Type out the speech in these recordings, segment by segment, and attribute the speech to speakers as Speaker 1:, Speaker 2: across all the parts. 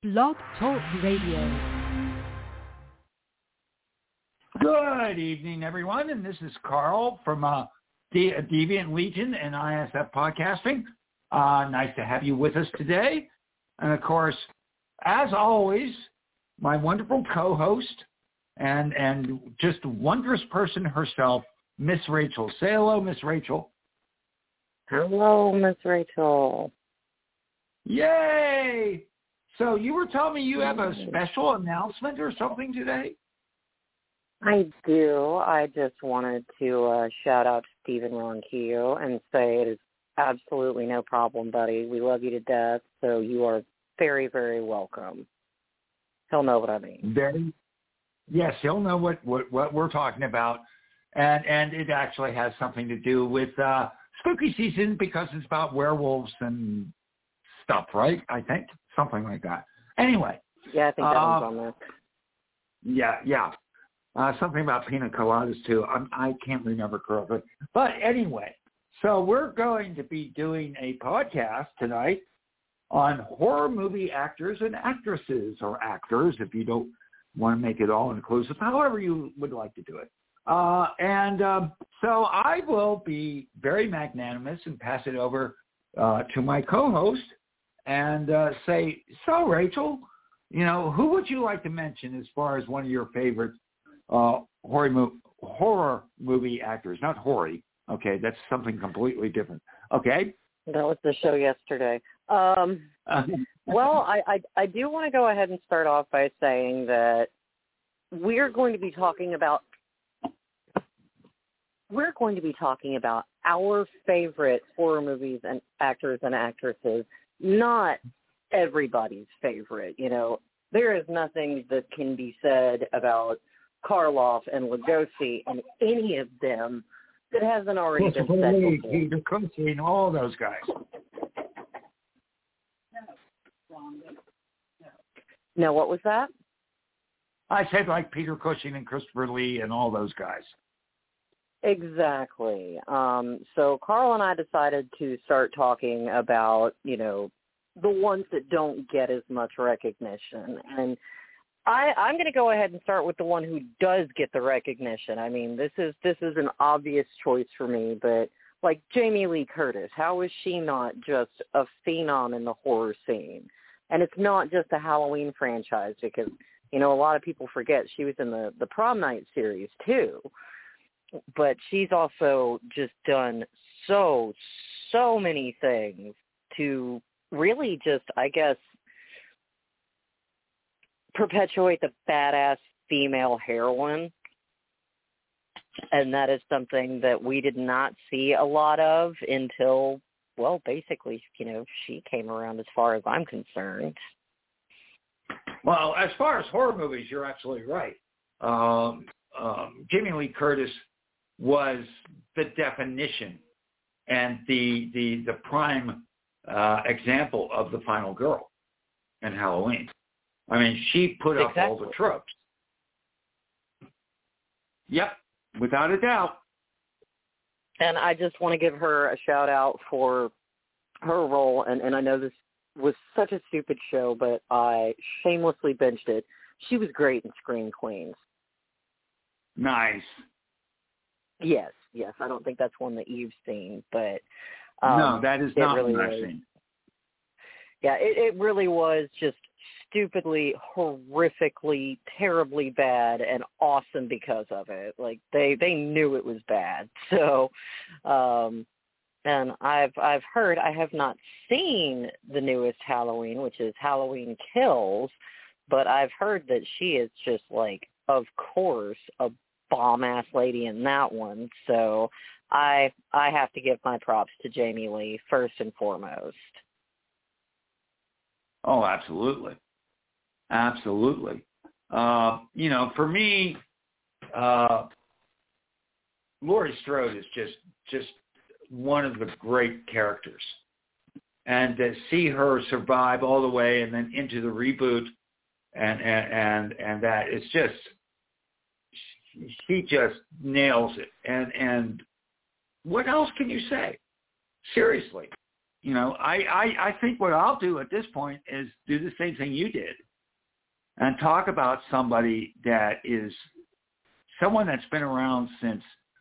Speaker 1: Blog Talk Radio.
Speaker 2: Good evening, everyone, and this is Carl from Deviant Legion and ISF Podcasting. Nice to have you with us today. And, of course, as always, my wonderful co-host and just wondrous person herself, Miss Rachel. Say hello, Miss Rachel.
Speaker 3: Hello, Miss Rachel.
Speaker 2: Yay! So you were telling me you have a special announcement or something today?
Speaker 3: I do. I just wanted to shout out to Stephen Ronquillo and say it is absolutely no problem, buddy. We love you to death, so you are very, very welcome. He'll know what I mean.
Speaker 2: Yes, he'll know what we're talking about, and it actually has something to do with spooky season because it's about werewolves and stuff, right? I think something like that. Anyway.
Speaker 3: Yeah, I think that one's on there.
Speaker 2: Yeah. Something about pina coladas, too. I can't remember correctly. But anyway, so we're going to be doing a podcast tonight on horror movie actors and actresses, or actors, if you don't want to make it all-inclusive, however you would like to do it. So I will be very magnanimous and pass it over to my co-host and say, so, Rachel, who would you like to mention as far as one of your favorite horror movie actors? Not hoary. Okay, that's something completely different. Okay?
Speaker 3: That was the show yesterday. Well, I do want to go ahead and start off by saying that we're going to be talking about our favorite horror movies and actors and actresses, not everybody's favorite. There is nothing that can be said about Karloff and Lugosi and any of them that hasn't already been said before.
Speaker 2: Peter Cushing and all those guys.
Speaker 3: No, what was that?
Speaker 2: I said like Peter Cushing and Christopher Lee and all those guys.
Speaker 3: Exactly. So Carl and I decided to start talking about, the ones that don't get as much recognition. And I'm going to go ahead and start with the one who does get the recognition. I mean, this is an obvious choice for me, but like Jamie Lee Curtis, how is she not just a phenom in the horror scene? And it's not just the Halloween franchise because, a lot of people forget she was in the Prom Night series too. But she's also just done so many things to really just, I guess, perpetuate the badass female heroine. And that is something that we did not see a lot of until, well, basically, she came around as far as I'm concerned.
Speaker 2: Well, as far as horror movies, you're absolutely right. Jamie Lee Curtis was the definition and the prime example of the final girl in Halloween. I mean, she put up all the tropes. Yep, without a doubt.
Speaker 3: And I just want to give her a shout out for her role, and I know this was such a stupid show, but I shamelessly binged it. She was great in Scream Queens.
Speaker 2: Nice.
Speaker 3: Yes. I don't think that's one that you've seen, but
Speaker 2: no, that is not
Speaker 3: really
Speaker 2: one I've seen.
Speaker 3: Yeah, it really was just stupidly, horrifically, terribly bad and awesome because of it. Like they knew it was bad. So, and I've heard, I have not seen the newest Halloween, which is Halloween Kills, but I've heard that she is just like, of course, a bomb-ass lady in that one. So I have to give my props to Jamie Lee first and foremost.
Speaker 2: Oh, absolutely. Absolutely. For me, Laurie Strode is just one of the great characters. And to see her survive all the way and then into the reboot and that, it's just, she just nails it. And what else can you say? Seriously. I think what I'll do at this point is do the same thing you did and talk about somebody that is someone that's been around since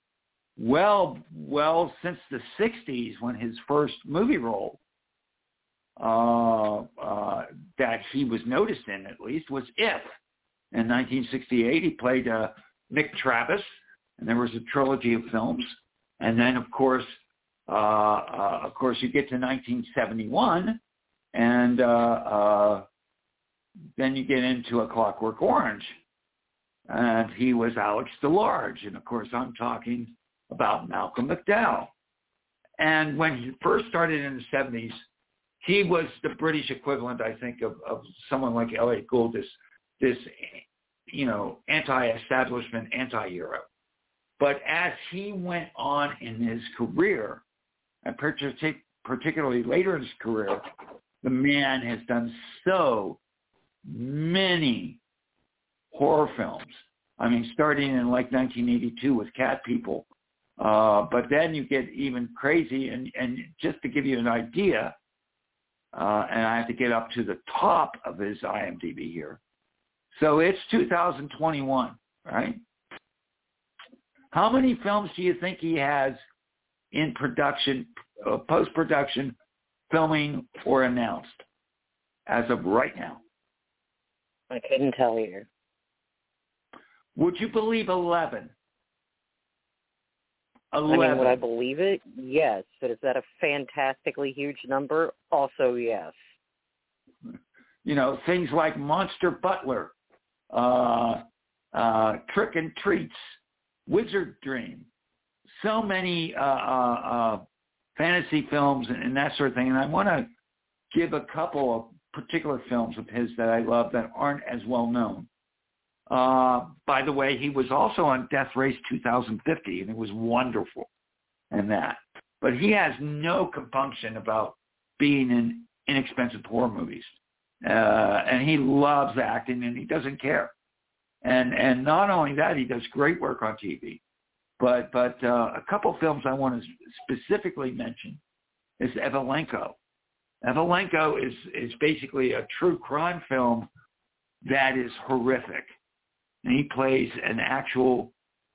Speaker 2: since the 60s when his first movie role that he was noticed in, at least, was If. In 1968, he played Nick Travis, and there was a trilogy of films. And then, of course, you get to 1971, and then you get into A Clockwork Orange, and he was Alex DeLarge. And, of course, I'm talking about Malcolm McDowell. And when he first started in the 70s, he was the British equivalent, I think, of someone like Elliot Gould, this anti-establishment, anti-hero. But as he went on in his career, and particularly later in his career, the man has done so many horror films. I mean, starting in like 1982 with Cat People. But then you get even crazy, and just to give you an idea, and I have to get up to the top of his IMDb here. So it's 2021, right? How many films do you think he has in production, post-production, filming, or announced as of right now?
Speaker 3: I couldn't tell you.
Speaker 2: Would you believe 11? 11.
Speaker 3: I mean, would I believe it? Yes. But is that a fantastically huge number? Also, yes.
Speaker 2: Things like Monster Butler, Trick and Treats, Wizard Dream, so many fantasy films and that sort of thing. And I want to give a couple of particular films of his that I love that aren't as well known. By the way, he was also on Death Race 2050, and it was wonderful in that. But he has no compunction about being in inexpensive horror movies. And he loves acting, and he doesn't care. And not only that, he does great work on TV. But a couple of films I want to specifically mention is Evelenko. Evelenko is basically a true crime film that is horrific. And he plays an actual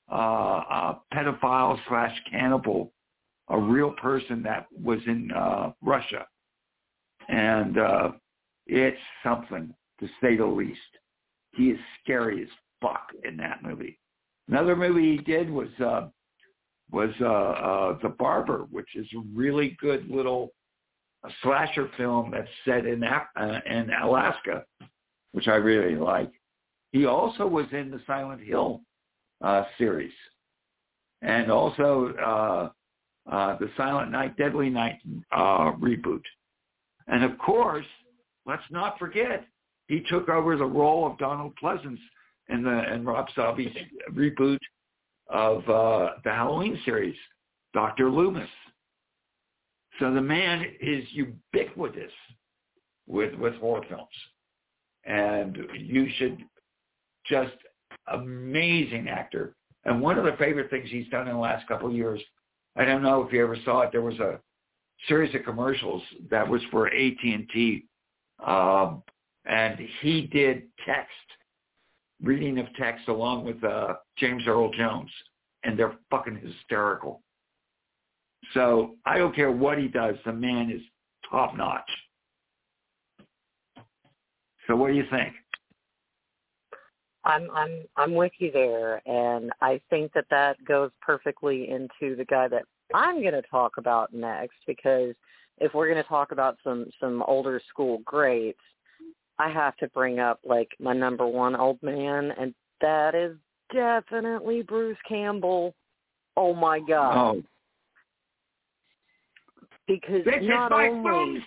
Speaker 2: pedophile/cannibal, a real person that was in Russia. And it's something, to say the least. He is scary as fuck in that movie. Another movie he did was The Barber, which is a really good little slasher film that's set in Alaska, which I really like. He also was in the Silent Hill series, and also the Silent Night, Deadly Night reboot. And of course, let's not forget, he took over the role of Donald Pleasance in Rob Zombie's reboot of the Halloween series, Dr. Loomis. So the man is ubiquitous with horror films. And you should just amazing actor. And one of the favorite things he's done in the last couple of years, I don't know if you ever saw it, there was a series of commercials that was for AT&T, and he did reading of text along with James Earl Jones, and they're fucking hysterical. So I don't care what he does, the man is top notch. So what do you think?
Speaker 3: I'm with you there, and I think that goes perfectly into the guy that I'm going to talk about next, because if we're going to talk about some older school greats, I have to bring up like my number one old man, and that is definitely Bruce Campbell. Oh my God.
Speaker 2: Oh.
Speaker 3: Because
Speaker 2: this
Speaker 3: not
Speaker 2: is my
Speaker 3: only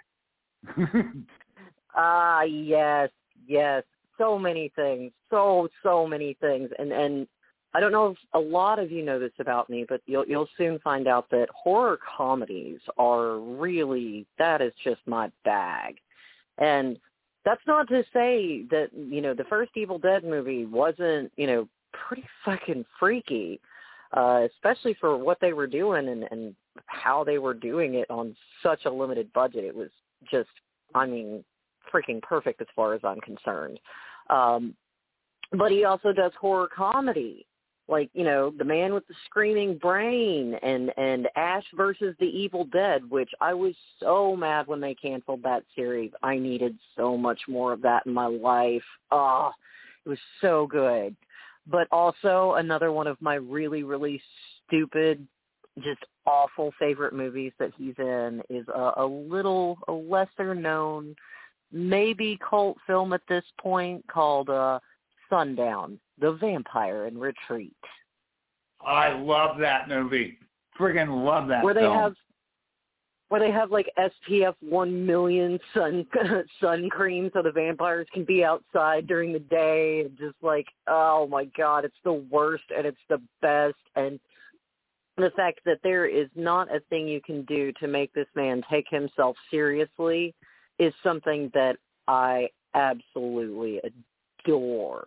Speaker 2: boomstick.
Speaker 3: Yes. So many things. So many things. And I don't know if a lot of you know this about me, but you'll soon find out that horror comedies are really, that is just my bag. And that's not to say that, the first Evil Dead movie wasn't, pretty fucking freaky, especially for what they were doing and how they were doing it on such a limited budget. It was just, I mean, freaking perfect as far as I'm concerned. But he also does horror comedy, like, you know, The Man with the Screaming Brain and Ash versus the Evil Dead, which I was so mad when they canceled that series. I needed so much more of that in my life. Oh, it was so good. But also another one of my really, really stupid, just awful favorite movies that he's in is a lesser known, maybe cult film at this point called Sundown, The Vampire in Retreat.
Speaker 2: I love that movie. Friggin' love that film. Where they have like SPF 1 million sun cream so the vampires can be outside during the day, and just like, oh my God, it's the worst and it's the best. And the fact that there is not a thing you can do to make this man take himself seriously is something that I absolutely adore.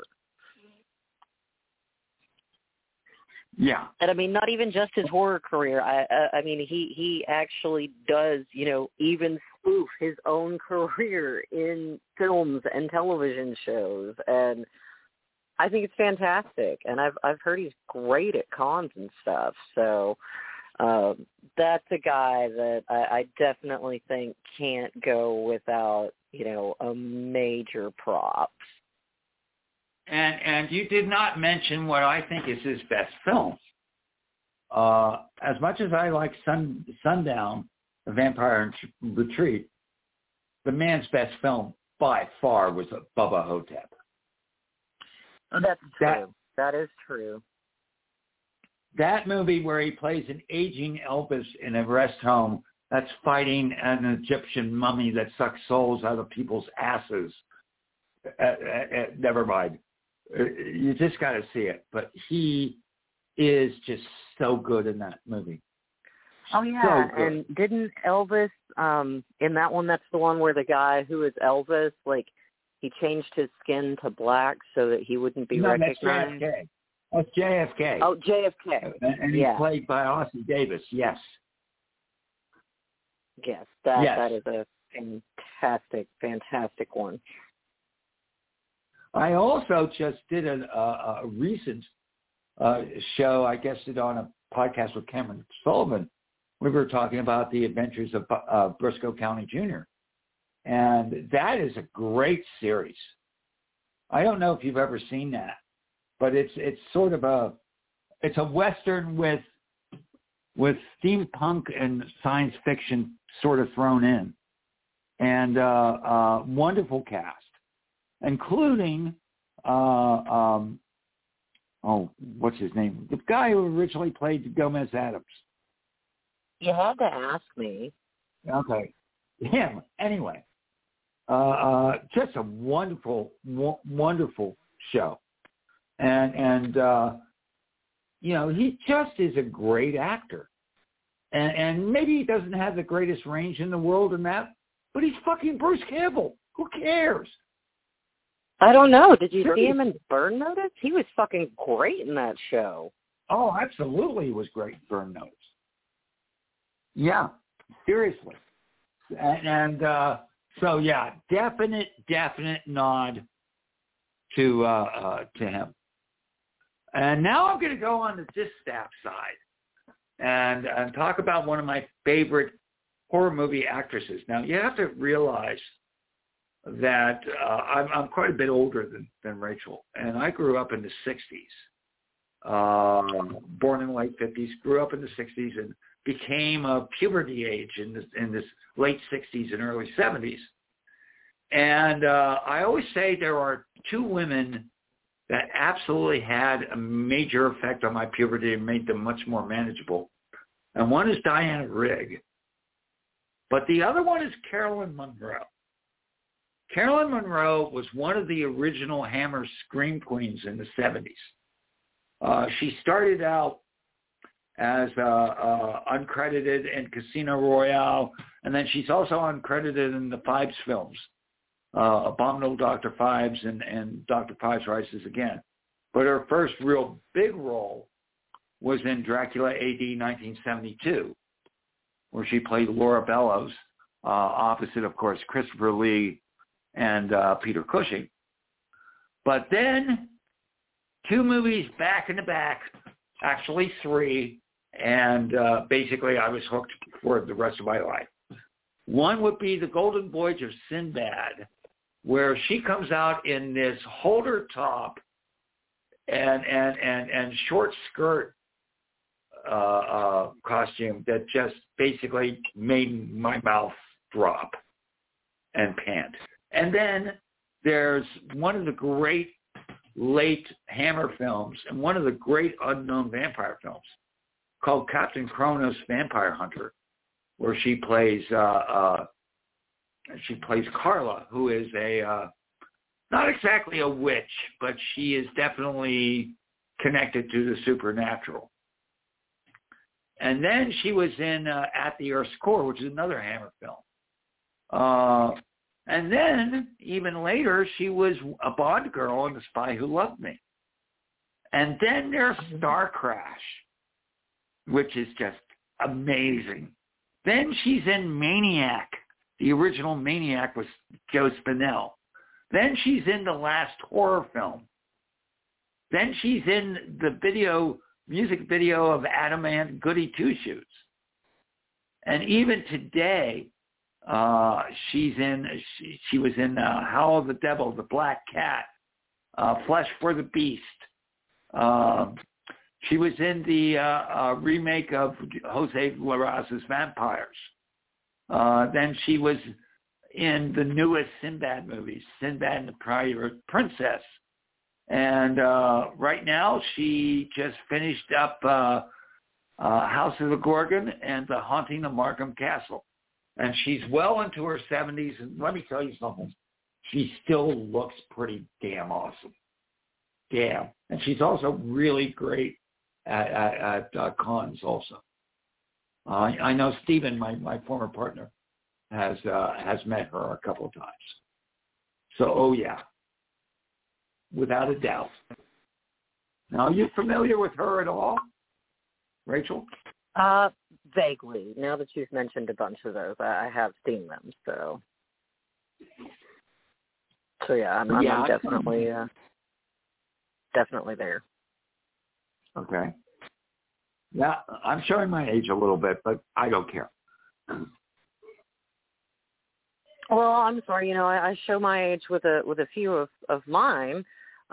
Speaker 2: Yeah.
Speaker 3: And I mean, not even just his horror career. I mean, he actually does, you know, even spoof his own career in films and television shows. And I think it's fantastic. And I've heard he's great at cons and stuff. So that's a guy that I definitely think can't go without, you know, a major props.
Speaker 2: And you did not mention what I think is his best film. As much as I like Sundown, The Vampire in Retreat, the man's best film by far was Bubba Hotep.
Speaker 3: That's true. That is true.
Speaker 2: That movie where he plays an aging Elvis in a rest home that's fighting an Egyptian mummy that sucks souls out of people's asses. Never mind. You just got to see it. But he is just so good in that movie.
Speaker 3: Oh, yeah. So and didn't Elvis, in that one, that's the one where the guy who is Elvis, like, he changed his skin to black so that he wouldn't be recognized?
Speaker 2: That's JFK. That's JFK.
Speaker 3: Oh, JFK.
Speaker 2: And he's played by Ossie Davis, yes.
Speaker 3: Yes, that is a fantastic, fantastic one.
Speaker 2: I also just did a recent show. I guessed it on a podcast with Cameron Sullivan. We were talking about the adventures of Briscoe County Jr. And that is a great series. I don't know if you've ever seen that, but it's sort of a Western with steampunk and science fiction sort of thrown in, and wonderful cast, including what's his name? The guy who originally played Gomez Adams.
Speaker 3: You had to ask me.
Speaker 2: Okay, him. Anyway, just a wonderful, wonderful show, and you know, he just is a great actor, and maybe he doesn't have the greatest range in the world in that, but he's fucking Bruce Campbell. Who cares?
Speaker 3: I don't know. Did you see him in Burn Notice? He was fucking great in that show.
Speaker 2: Oh, absolutely, he was great in Burn Notice. Yeah, seriously. And so, yeah, definite nod to him. And now I'm going to go on the distaff side and talk about one of my favorite horror movie actresses. Now, you have to realize that I'm quite a bit older than Rachel, and I grew up in the 60s. Born in the late 50s, grew up in the 60s, and became a puberty age in this late 60s and early 70s. And I always say there are two women that absolutely had a major effect on my puberty and made them much more manageable. And one is Diana Rigg. But the other one is Caroline Munro. Caroline Munro was one of the original Hammer scream queens in the 70s. She started out as uncredited in Casino Royale, and then she's also uncredited in the Phibes films, Abominable Dr. Phibes and Dr. Phibes Rises Again. But her first real big role was in Dracula AD 1972. where she played Laura Bellows, opposite, of course, Christopher Lee and Peter Cushing. But then 2 movies back in the back, actually 3, and basically I was hooked for the rest of my life. One would be The Golden Voyage of Sinbad, where she comes out in this holder top and short skirt costume that just basically made my mouth drop and pant. And then there's one of the great late Hammer films and one of the great unknown vampire films called Captain Kronos Vampire Hunter, where she plays Carla, who is a not exactly a witch, but she is definitely connected to the supernatural. And then she was in At the Earth's Core, which is another Hammer film. And then, even later, she was a Bond girl in The Spy Who Loved Me. And then there's Star Crash, which is just amazing. Then she's in Maniac. The original Maniac was Joe Spinell. Then she's in the last horror film. Then she's in the music video of Adam and Goody Two Shoes. And even today, she was in Howl of the Devil, The Black Cat, Flesh for the Beast. She was in the remake of Jose Larraz's Vampires. Then she was in the newest Sinbad movies, Sinbad and the Pirate Princess. And right now she just finished up House of the Gorgon and The Haunting of Markham Castle. And she's well into her 70s. And let me tell you something. She still looks pretty damn awesome. Damn. And she's also really great at cons also. I know Stephen, my former partner, has met her a couple of times. So, oh yeah, without a doubt. Now, are you familiar with her at all, Rachel?
Speaker 3: Vaguely. Now that you've mentioned a bunch of those, I have seen them. So yeah, I'm definitely there.
Speaker 2: Okay. Yeah, I'm showing my age a little bit, but I don't care.
Speaker 3: Well, I'm sorry. I show my age with a few of mine,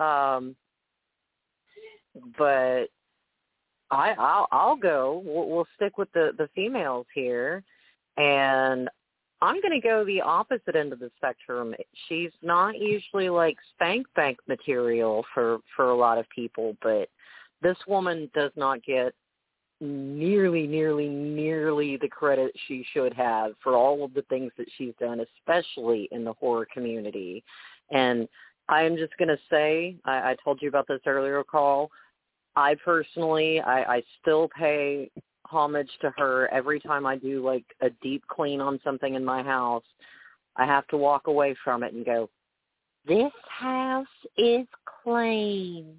Speaker 3: but I'll go. We'll stick with the females here, and I'm going to go the opposite end of the spectrum. She's not usually like spank bank material for a lot of people, but this woman does not get nearly the credit she should have for all of the things that she's done, especially in the horror community. And I am just going to say, I told you about this earlier, Carl. I personally, I still pay homage to her every time I do like a deep clean on something in my house. I have to walk away from it and go, this house is clean.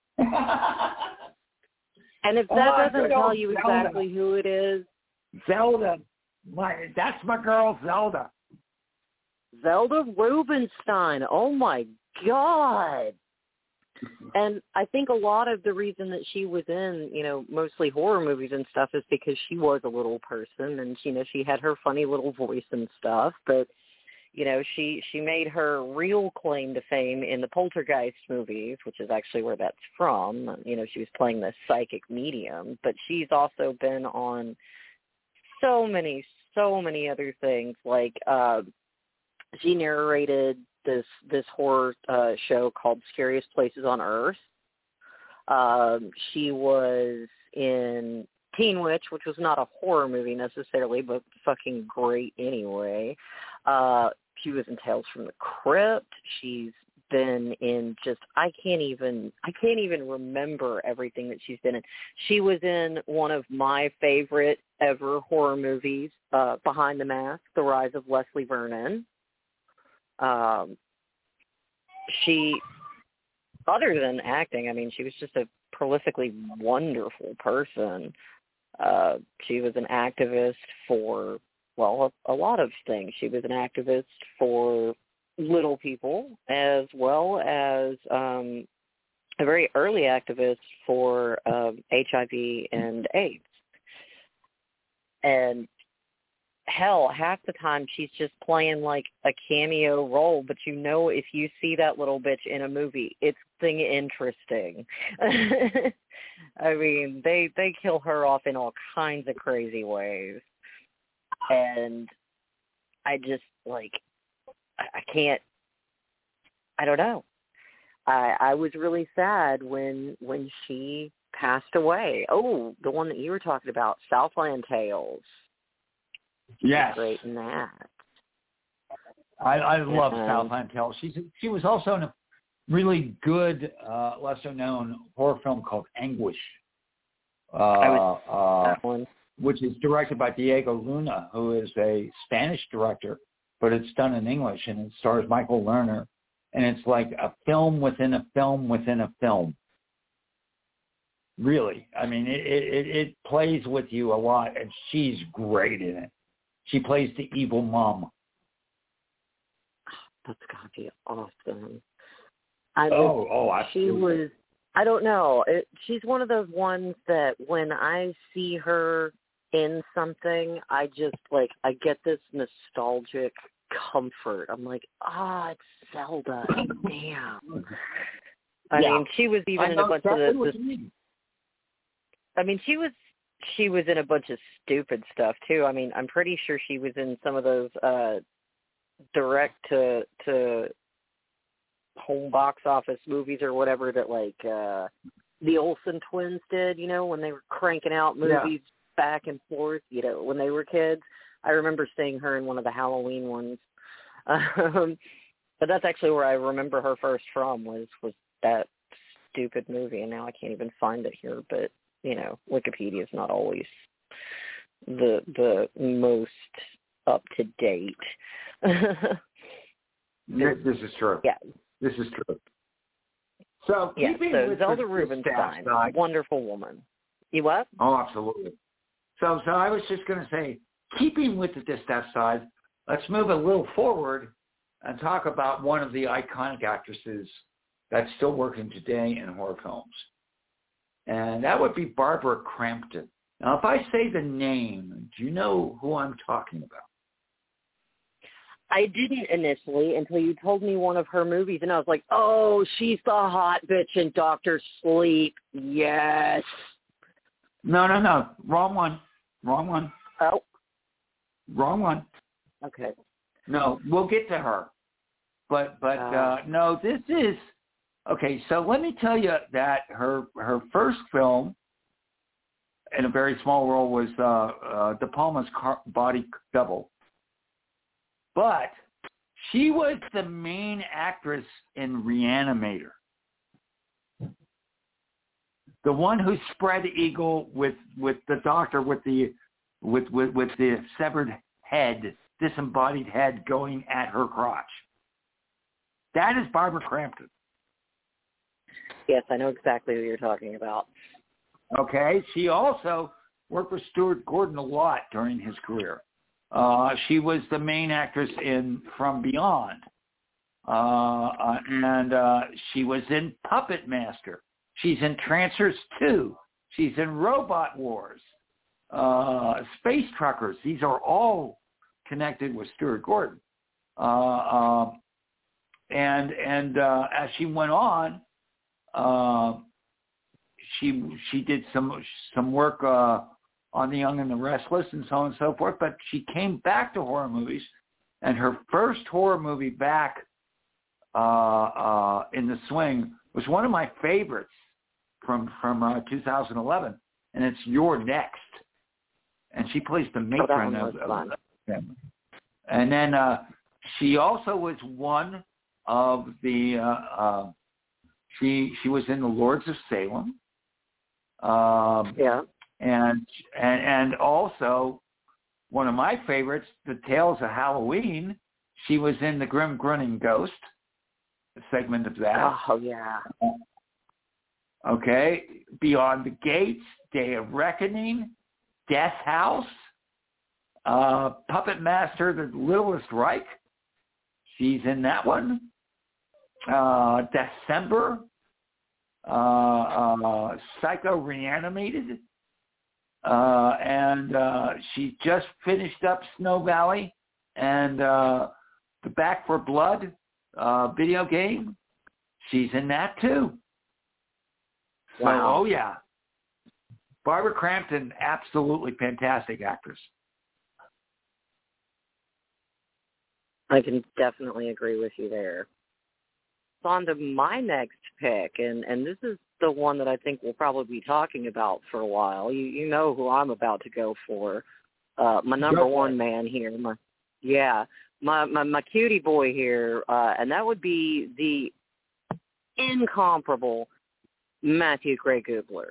Speaker 3: And if that doesn't tell you exactly who it is.
Speaker 2: Zelda. That's my girl, Zelda.
Speaker 3: Zelda Rubinstein. Oh, my God. And I think a lot of the reason that she was in, mostly horror movies and stuff is because she was a little person and, she had her funny little voice and stuff. But, she made her real claim to fame in the Poltergeist movies, which is actually where that's from. She was playing this psychic medium. But she's also been on so many other things. Like she narrated this horror show called Scariest Places on Earth. She was in Teen Witch, which was not a horror movie necessarily, but fucking great anyway. She was in Tales from the Crypt. She's been in I can't even remember everything that she's been in. She was in one of my favorite ever horror movies, Behind the Mask, The Rise of Leslie Vernon. She, other than acting, she was just a prolifically wonderful person. She was an activist for, well, a lot of things. She was an activist for little people, as well as a very early activist for HIV and AIDS. And hell, half the time she's just playing like a cameo role, but you know, if you see that little bitch in a movie, it's something interesting. I mean, they kill her off in all kinds of crazy ways. And I just, like, I can't, I don't know. I was really sad when she passed away. Oh, the one that you were talking about, Southland Tales.
Speaker 2: Yes.
Speaker 3: Great in that.
Speaker 2: I love Southland Tales. She was also in a really good, lesser-known horror film called Anguish,
Speaker 3: that one.
Speaker 2: which is directed by Diego Luna, who is a Spanish director, but it's done in English, and it stars Michael Lerner, and it's like a film within a film within a film. Really. I mean, it plays with you a lot, and she's great in it. She plays the evil mom.
Speaker 3: That's got to be awesome.
Speaker 2: Absolutely.
Speaker 3: She was, I don't know. She's one of those ones that when I see her in something, I just, like, I get this nostalgic comfort. I'm like, it's Zelda. Damn. I mean, she was even in a bunch of she was in a bunch of stupid stuff too. I mean, I'm pretty sure she was in some of those direct to home box office movies or whatever that, like, the Olsen twins did, you know, when they were cranking out movies back and forth, you know, when they were kids. I remember seeing her in one of the Halloween ones. But that's actually where I remember her first from was that stupid movie, and now I can't even find it here, but you know, Wikipedia is not always the most up to date.
Speaker 2: This is true.
Speaker 3: Yeah,
Speaker 2: this is true. So
Speaker 3: so Zelda Rubinstein, wonderful woman. You what?
Speaker 2: Oh, absolutely. So I was just going to say, keeping with the distaff side, let's move a little forward and talk about one of the iconic actresses that's still working today in horror films. And that would be Barbara Crampton. Now, if I say the name, do you know who I'm talking about?
Speaker 3: I didn't initially until you told me one of her movies, and I was like, oh, she's the hot bitch in Dr. Sleep. Yes.
Speaker 2: No. Wrong one.
Speaker 3: Oh.
Speaker 2: Wrong one.
Speaker 3: Okay.
Speaker 2: No, we'll get to her. But no, this is... Okay, so let me tell you that her first film, in a very small role, was De Palma's Body Double. But she was the main actress in Reanimator. The one who spread eagle with the doctor with the severed head, disembodied head going at her crotch. That is Barbara Crampton.
Speaker 3: Yes, I know exactly who you're talking about.
Speaker 2: Okay. She also worked with Stuart Gordon a lot during his career. She was the main actress in From Beyond. And she was in Puppet Master. She's in Trancers 2. She's in Robot Wars. Space Truckers. These are all connected with Stuart Gordon. And as she went on, she did some work on The Young and the Restless and so on and so forth, but she came back to horror movies, and her first horror movie back in the swing was one of my favorites from 2011, and it's You're Next, and she plays the matron of the family. And then she also was one of the she was in the Lords of Salem. And also one of my favorites, The Tales of Halloween. She was in The Grim Grinning Ghost, a segment of that.
Speaker 3: Oh yeah.
Speaker 2: Okay, Beyond the Gates, Day of Reckoning, Death House, Puppet Master, The Littlest Reich. She's in that one. December, Psycho Reanimated, and she just finished up Snow Valley and the Back for Blood video game. She's in that too.
Speaker 3: Wow.
Speaker 2: So, oh yeah. Barbara Crampton, absolutely fantastic actress.
Speaker 3: I can definitely agree with you there. So on to my next pick, and this is the one that I think we'll probably be talking about for a while. You know who I'm about to go for. My number one man here. My cutie boy here, and that would be the incomparable Matthew Gray Gubler.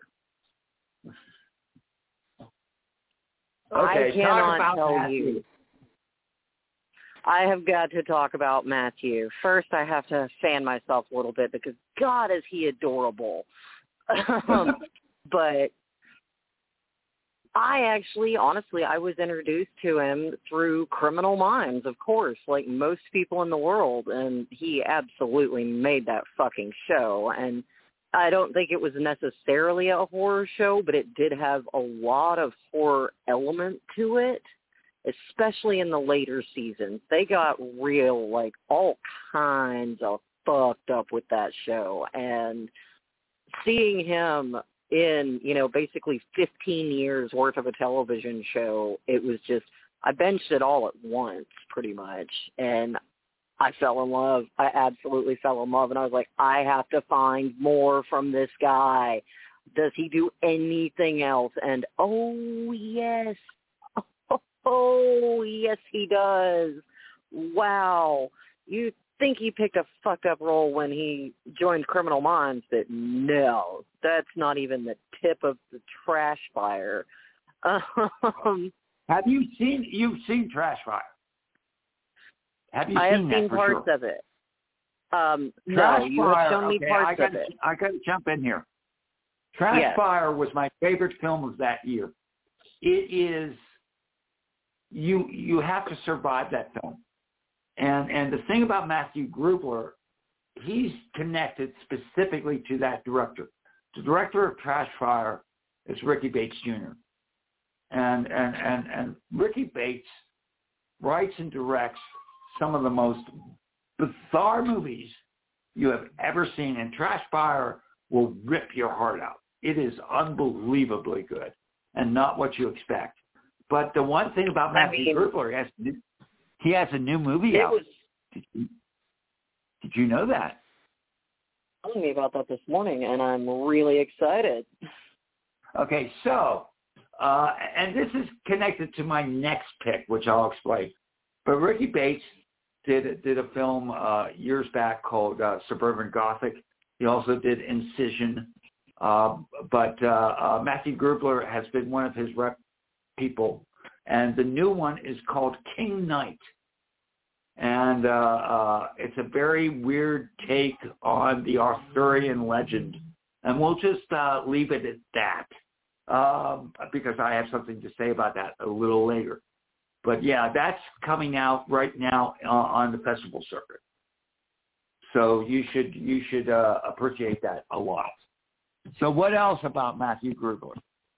Speaker 2: Okay,
Speaker 3: I cannot
Speaker 2: talk about
Speaker 3: tell
Speaker 2: Matthew.
Speaker 3: you. I have got to talk about Matthew. First, I have to fan myself a little bit because, God, is he adorable. But honestly, I was introduced to him through Criminal Minds, of course, like most people in the world, and he absolutely made that fucking show. And I don't think it was necessarily a horror show, but it did have a lot of horror element to it. Especially in the later seasons. They got real, like, all kinds of fucked up with that show. And seeing him in, basically 15 years worth of a television show, it was just, I binged it all at once, pretty much. And I fell in love. I absolutely fell in love. And I was like, I have to find more from this guy. Does he do anything else? And, oh, yes. Oh, yes, he does. Wow. You think he picked a fucked up role when he joined Criminal Minds, but no, that's not even the tip of the trash fire.
Speaker 2: Have you've seen Trash Fire? Have you
Speaker 3: I
Speaker 2: seen
Speaker 3: have seen
Speaker 2: that for
Speaker 3: parts
Speaker 2: sure?
Speaker 3: of it.
Speaker 2: Trash
Speaker 3: No, you
Speaker 2: Fire,
Speaker 3: have shown me parts of it.
Speaker 2: I got to jump in here. Trash Fire was my favorite film of that year. It is, you have to survive that film. And the thing about Matthew Grubler, he's connected specifically to that director. The director of Trash Fire is Ricky Bates Jr. And Ricky Bates writes and directs some of the most bizarre movies you have ever seen, and Trash Fire will rip your heart out. It is unbelievably good and not what you expect. But the one thing about Matthew Grubler, he has a new movie out. Did you know that?
Speaker 3: Telling me about that this morning, and I'm really excited.
Speaker 2: Okay, so, and this is connected to my next pick, which I'll explain. But Ricky Bates did a film years back called Suburban Gothic. He also did Incision. But Matthew Grubler has been one of his rep people. And the new one is called King Knight. And it's a very weird take on the Arthurian legend. And we'll just leave it at that because I have something to say about that a little later. But, yeah, that's coming out right now on the festival circuit. So you should appreciate that a lot. So what else about Matthew Grubler?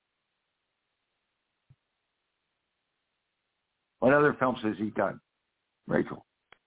Speaker 2: What other films has he done? Rachel?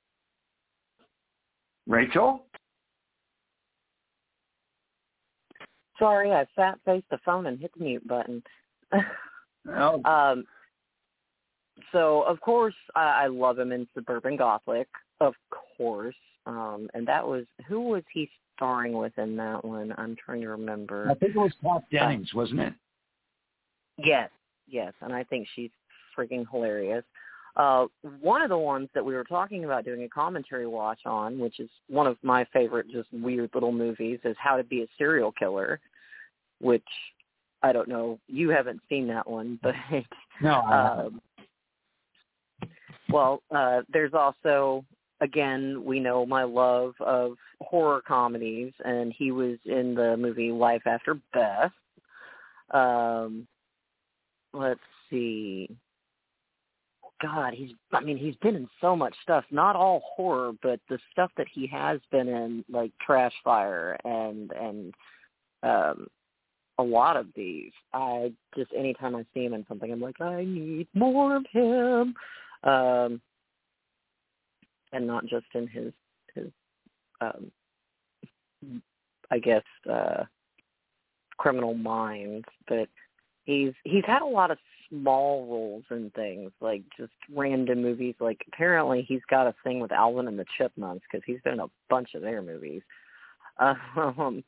Speaker 3: Sorry, I fat-faced the phone and hit the mute button.
Speaker 2: Oh.
Speaker 3: So, of course, I love him in Suburban Gothic, of course. And that was, who was he starring with in that one? I'm trying to remember.
Speaker 2: I think it was Pat Dennings, wasn't it?
Speaker 3: Yes, and I think she's freaking hilarious. One of the ones that we were talking about doing a commentary watch on, which is one of my favorite just weird little movies, is How to Be a Serial Killer, which I don't know. You haven't seen that one, but
Speaker 2: no.
Speaker 3: There's also, again, we know my love of horror comedies, and he was in the movie Life After Beth. Let's see. God, he's been in so much stuff, not all horror, but the stuff that he has been in, like Trash Fire and a lot of these. I just, anytime I see him in something, I'm like, I need more of him. And not just in his I guess, Criminal Minds, but he's had a lot of small roles in things, like just random movies. Like apparently he's got a thing with Alvin and the Chipmunks because he's been in a bunch of their movies. And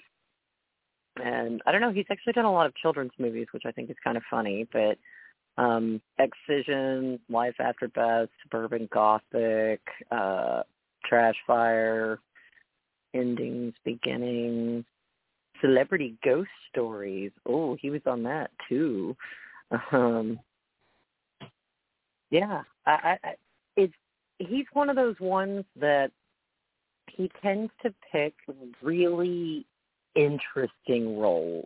Speaker 3: I don't know, he's actually done a lot of children's movies, which I think is kind of funny, but Excision, Life After Beth, Suburban Gothic, Trash Fire, Endings, Beginnings, Celebrity Ghost Stories. Oh, he was on that too. Yeah, he's one of those ones that he tends to pick really interesting roles.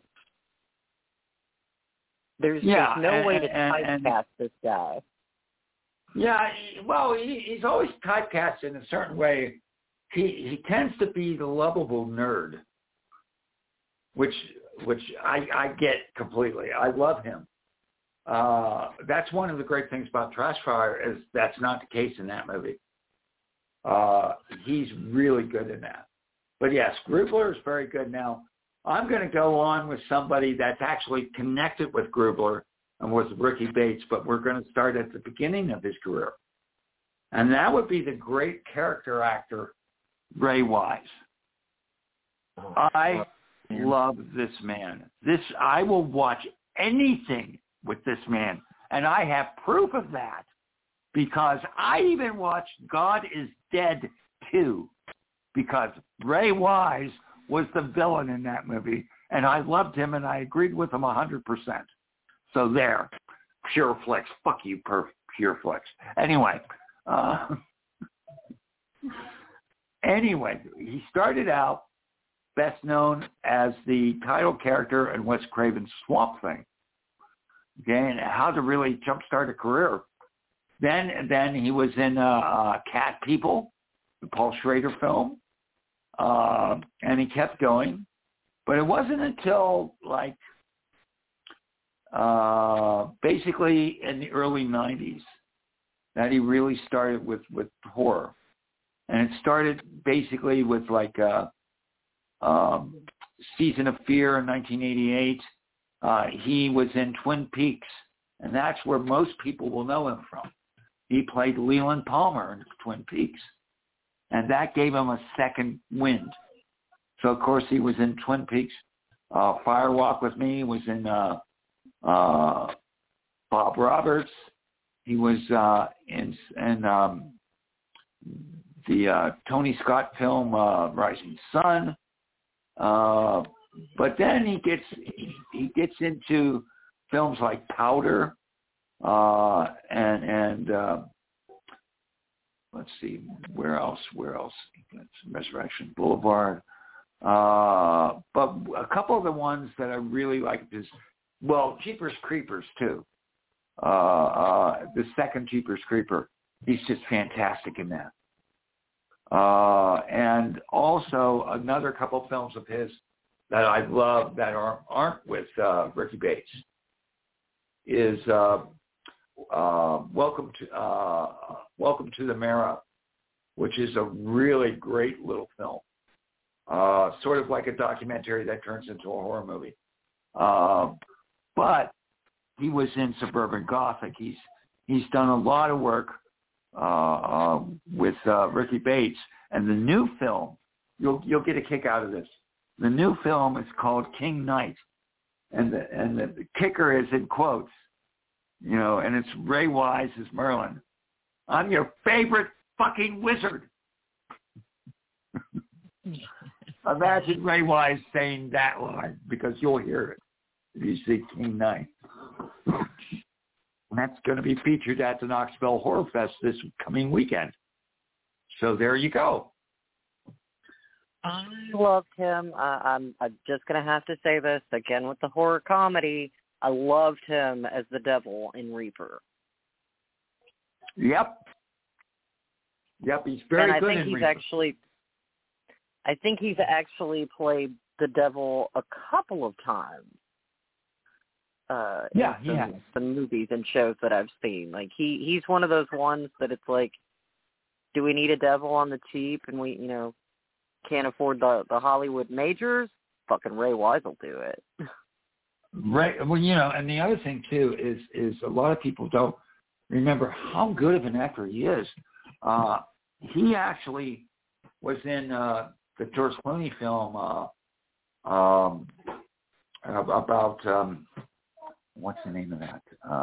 Speaker 3: There's no way to typecast this guy.
Speaker 2: Yeah, well, he's always typecast in a certain way. He tends to be the lovable nerd, which I get completely. I love him. That's one of the great things about Trash Fire is that's not the case in that movie. He's really good in that. But yes, Grubler is very good. Now, I'm going to go on with somebody that's actually connected with Grubler and with Ricky Bates, but we're going to start at the beginning of his career. And that would be the great character actor, Ray Wise. I love this man. I will watch anything with this man, and I have proof of that because I even watched God is Dead 2 because Ray Wise was the villain in that movie, and I loved him, and I agreed with him 100%. So there, Pure Flicks. Fuck you, Pure Flicks. Anyway, he started out best known as the title character in Wes Craven's Swamp Thing. Okay, and how to really jumpstart a career. Then he was in Cat People, the Paul Schrader film, and he kept going. But it wasn't until basically in the early 90s that he really started with horror. And it started basically with Season of Fear in 1988. He was in Twin Peaks, and that's where most people will know him from. He played Leland Palmer in Twin Peaks, and that gave him a second wind. So, of course, he was in Twin Peaks. Fire Walk with Me was in Bob Roberts. He was in the Tony Scott film Rising Sun. But then he gets into films like Powder and let's see, where else? Resurrection Boulevard. But a couple of the ones that I really liked is, Jeepers Creepers too. The second Jeepers Creeper. He's just fantastic in that. And also another couple of films of his that I love that aren't with Ricky Bates is Welcome to the Mara, which is a really great little film. Sort of like a documentary that turns into a horror movie. But he was in Suburban Gothic. He's done a lot of work with Ricky Bates. And the new film, you'll get a kick out of this. The new film is called King Knight, and the kicker is in quotes, and it's Ray Wise as Merlin. I'm your favorite fucking wizard. Imagine Ray Wise saying that line, because you'll hear it if you see King Knight. And that's going to be featured at the Knoxville Horror Fest this coming weekend. So there you go.
Speaker 3: I loved him. I'm just going to have to say this again with the horror comedy. I loved him as the devil in Reaper.
Speaker 2: Yep, he's very good in Reaper.
Speaker 3: I think he's actually played the devil a couple of times.
Speaker 2: He has.
Speaker 3: Some movies and shows that I've seen. Like he's one of those ones that it's like, do we need a devil on the cheap and we, can't afford the Hollywood majors? Fucking Ray Wise will do it.
Speaker 2: Right. Well, and the other thing too is a lot of people don't remember how good of an actor he is. He actually was in the George Clooney film about what's the name of that?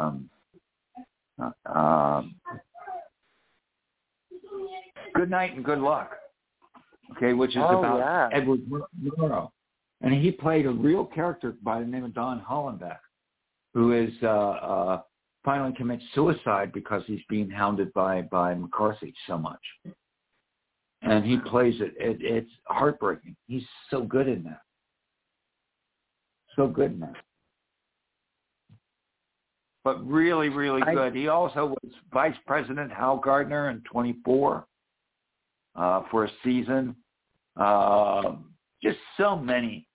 Speaker 2: Good Night and Good Luck. Okay, which is about Edward Murrow. And he played a real character by the name of Don Hollenbeck, who is finally commits suicide because he's being hounded by McCarthy so much. And he plays it. It's heartbreaking. He's so good in that. So good in that. But really, really good. He also was Vice President Hal Gardner in 24 for a season. Just so many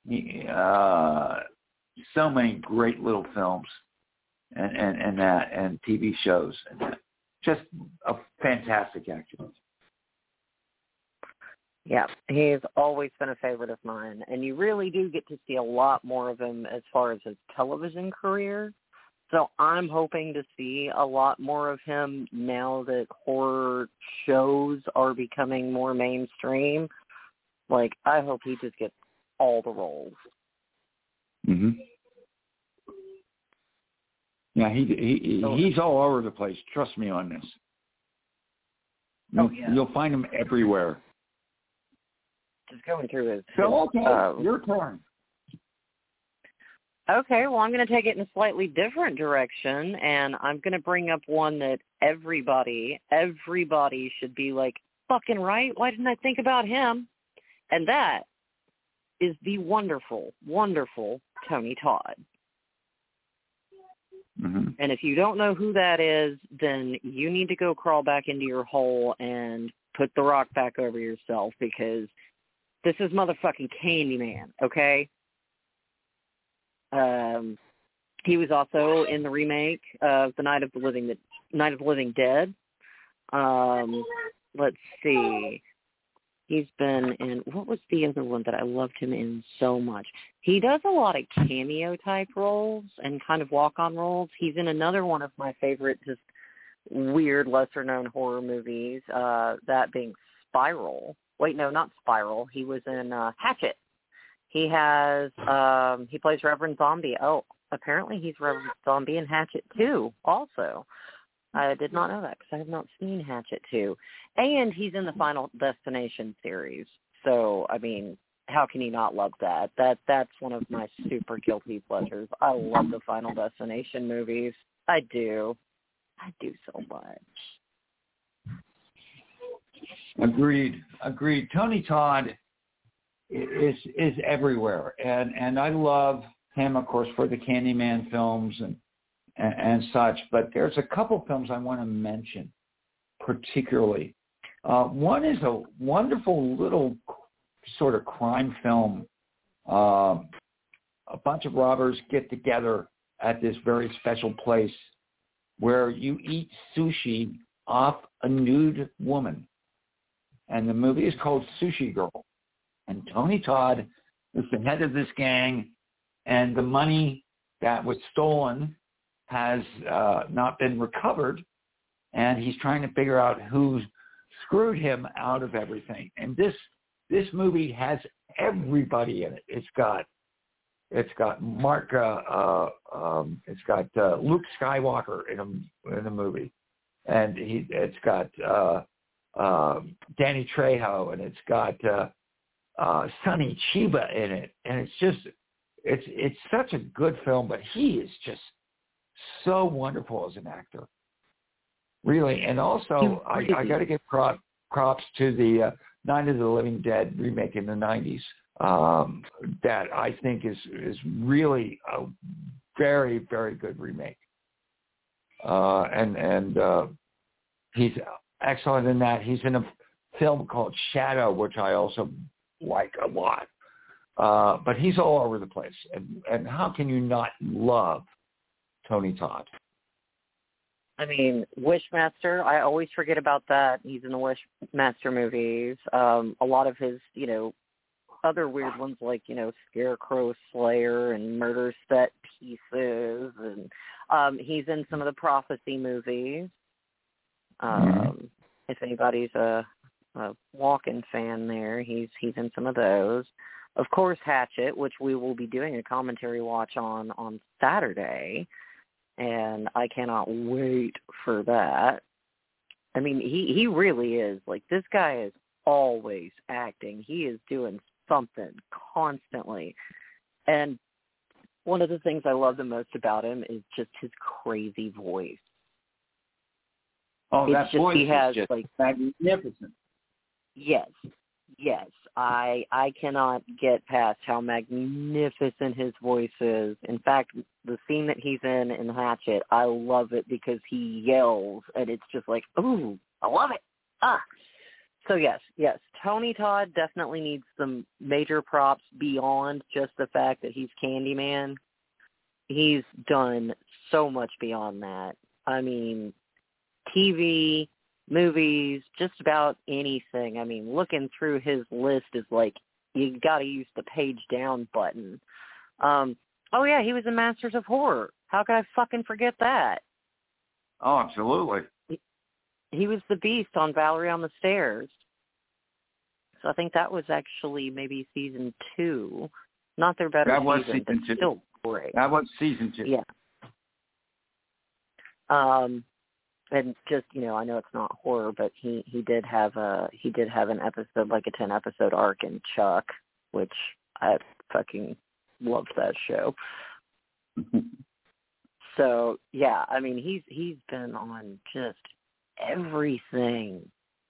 Speaker 2: great little films and TV shows. Just a fantastic actor.
Speaker 3: Yeah, he's always been a favorite of mine, and you really do get to see a lot more of him as far as his television career. So I'm hoping to see a lot more of him now that horror shows are becoming more mainstream. Like, I hope he just gets all the roles.
Speaker 2: Mm-hmm. Yeah, he's all over the place. Trust me on this. You'll find him everywhere.
Speaker 3: Just going through his...
Speaker 2: So, okay, your turn.
Speaker 3: Okay, well, I'm going to take it in a slightly different direction, and I'm going to bring up one that everybody should be like, fucking right, why didn't I think about him? And that is the wonderful, wonderful Tony Todd.
Speaker 2: Mm-hmm.
Speaker 3: And if you don't know who that is, then you need to go crawl back into your hole and put the rock back over yourself, because this is motherfucking Candyman, okay? He was also in the remake of the Night of the Living Dead. Let's see. He's been in, what was the other one that I loved him in so much? He does a lot of cameo-type roles and kind of walk-on roles. He's in another one of my favorite, just weird, lesser-known horror movies, that being Spiral. Wait, no, not Spiral. He was in Hatchet. He has, he plays Reverend Zombie. Oh, apparently he's Reverend Zombie in Hatchet 2 also. I did not know that because I have not seen Hatchet 2. And he's in the Final Destination series. So, I mean, how can you not love that? That's one of my super guilty pleasures. I love the Final Destination movies. I do. I do so much.
Speaker 2: Agreed. Tony Todd is everywhere, and I love him, of course, for the Candyman films and such. But there's a couple films I want to mention particularly. One is a wonderful little sort of crime film. A bunch of robbers get together at this very special place where you eat sushi off a nude woman. And the movie is called Sushi Girl. And Tony Todd is the head of this gang, and the money that was stolen has not been recovered, and he's trying to figure out who screwed him out of everything. And this movie has everybody in it. It's got Mark, it's got Luke Skywalker in the movie, and it's got Danny Trejo, and it's got Sonny Chiba in it, and it's such a good film. But he is just so wonderful as an actor, really. And also, I got to give props to the Night of the Living Dead remake in the 90s. That I think is really a very, very good remake. And he's excellent in that. He's in a film called Shadow, which I also like a lot. But he's all over the place. And how can you not love Tony Todd?
Speaker 3: I mean, Wishmaster, I always forget about that. He's in the Wishmaster movies. A lot of his, other weird ones like, Scarecrow Slayer and Murder Set Pieces. And he's in some of the Prophecy movies. If anybody's a Walken fan there, he's in some of those. Of course, Hatchet, which we will be doing a commentary watch on Saturday. And I cannot wait for that. I mean, he really is. Like, this guy is always acting. He is doing something constantly. And one of the things I love the most about him is just his crazy voice.
Speaker 2: Oh, that voice is just magnificent.
Speaker 3: Yes. I cannot get past how magnificent his voice is. In fact, the scene that he's in Hatchet, I love it because he yells, and it's just like, ooh, I love it. So yes, Tony Todd definitely needs some major props beyond just the fact that he's Candyman. He's done so much beyond that. I mean, TV, movies, just about anything. I mean, looking through his list is like, you got to use the page down button. Oh, yeah, he was in Masters of Horror. How could I fucking forget that?
Speaker 2: Oh, absolutely.
Speaker 3: He was the Beast on Valerie on the Stairs. So I think that was actually maybe season 2. Not their better
Speaker 2: season,
Speaker 3: but
Speaker 2: two.
Speaker 3: Still great.
Speaker 2: That was season 2.
Speaker 3: Yeah. And just, I know it's not horror, but he did have an episode, like a 10-episode arc in Chuck, which I fucking loved that show. So yeah, I mean, he's been on just everything.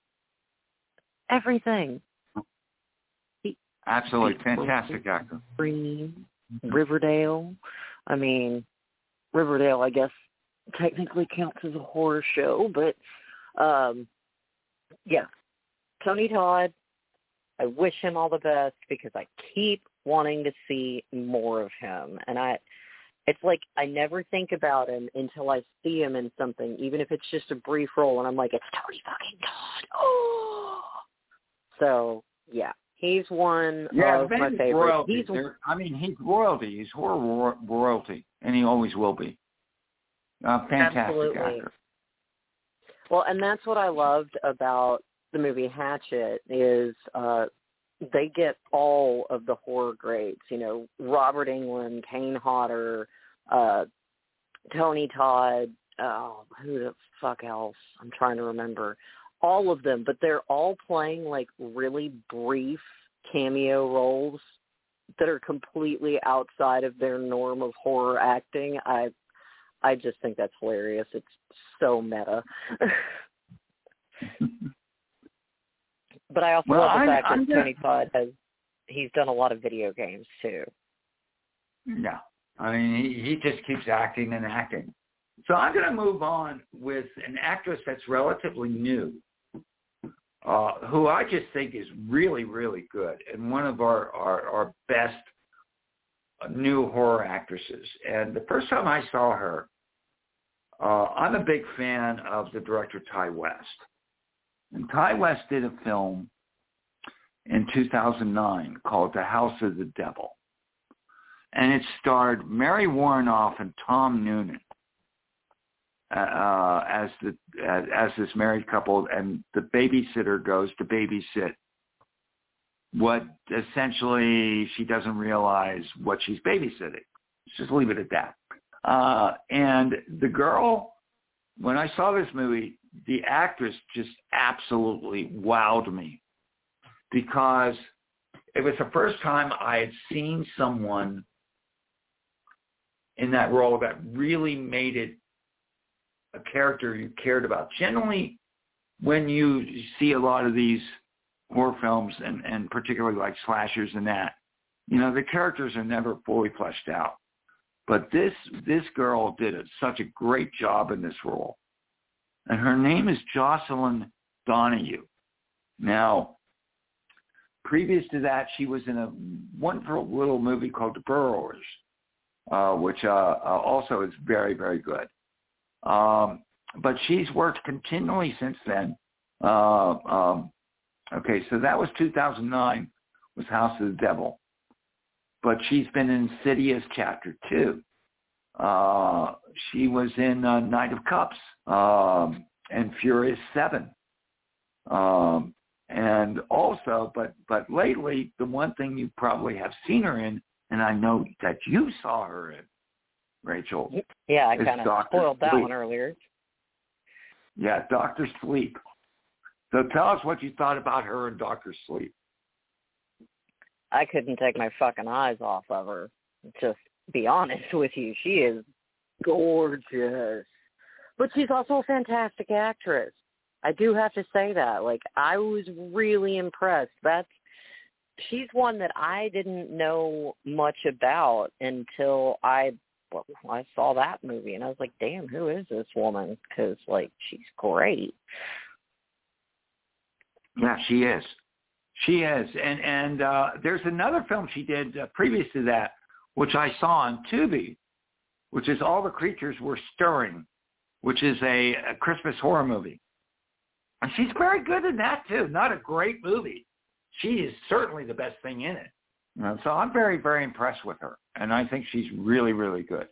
Speaker 2: Absolutely fantastic actor.
Speaker 3: Riverdale. I mean, Riverdale, I guess, technically counts as a horror show, but yeah, Tony Todd, I wish him all the best because I keep wanting to see more of him. And it's like I never think about him until I see him in something, even if it's just a brief role, and I'm like, it's Tony fucking Todd. Oh! So, yeah, he's one of my favorites.
Speaker 2: Royalty. He's royalty. He's horror royalty, and he always will be. Fantastic
Speaker 3: Absolutely.
Speaker 2: actor.
Speaker 3: Well, and that's what I loved about the movie Hatchet is they get all of the horror greats, Robert Englund, Kane Hodder, Tony Todd, who the fuck else? I'm trying to remember. All of them, but they're all playing like really brief cameo roles that are completely outside of their norm of horror acting. I just think that's hilarious. It's so meta. But I also love the fact that Tony Todd he's done a lot of video games too.
Speaker 2: Yeah. I mean, he just keeps acting and acting. So I'm going to move on with an actress that's relatively new, who I just think is really, really good and one of our best new horror actresses. And the first time I saw her, I'm a big fan of the director Ty West. And Ty West did a film in 2009 called The House of the Devil. And it starred Mary Woronov and Tom Noonan as this married couple, and the babysitter goes to babysit what essentially she doesn't realize what she's babysitting. Let's just leave it at that. And the girl, when I saw this movie, the actress just absolutely wowed me because it was the first time I had seen someone in that role that really made it a character you cared about. Generally, when you see a lot of these horror films and particularly like slashers and that, the characters are never fully fleshed out. But this girl did such a great job in this role. And her name is Jocelyn Donahue. Now, previous to that, she was in a wonderful little movie called The Burrowers, which also is very, very good. But she's worked continually since then. Okay, so that was 2009, was House of the Devil. But she's been in Insidious Chapter 2. She was in Knight of Cups and Furious 7. And also, but lately, the one thing you probably have seen her in, and I know that you saw her in, Rachel.
Speaker 3: Yeah, I kind of spoiled that one earlier.
Speaker 2: Yeah, Dr. Sleep. So tell us what you thought about her in Dr. Sleep.
Speaker 3: I couldn't take my fucking eyes off of her. Just be honest with you. She is gorgeous. But she's also a fantastic actress. I do have to say that. Like, I was really impressed. She's one that I didn't know much about until I saw that movie. And I was like, damn, who is this woman? Because, like, she's great.
Speaker 2: Yeah, she is. She is. And there's another film she did previous to that, which I saw on Tubi, which is All the Creatures Were Stirring, which is a Christmas horror movie. And she's very good in that, too. Not a great movie. She is certainly the best thing in it. So I'm very, very impressed with her. And I think she's really, really good.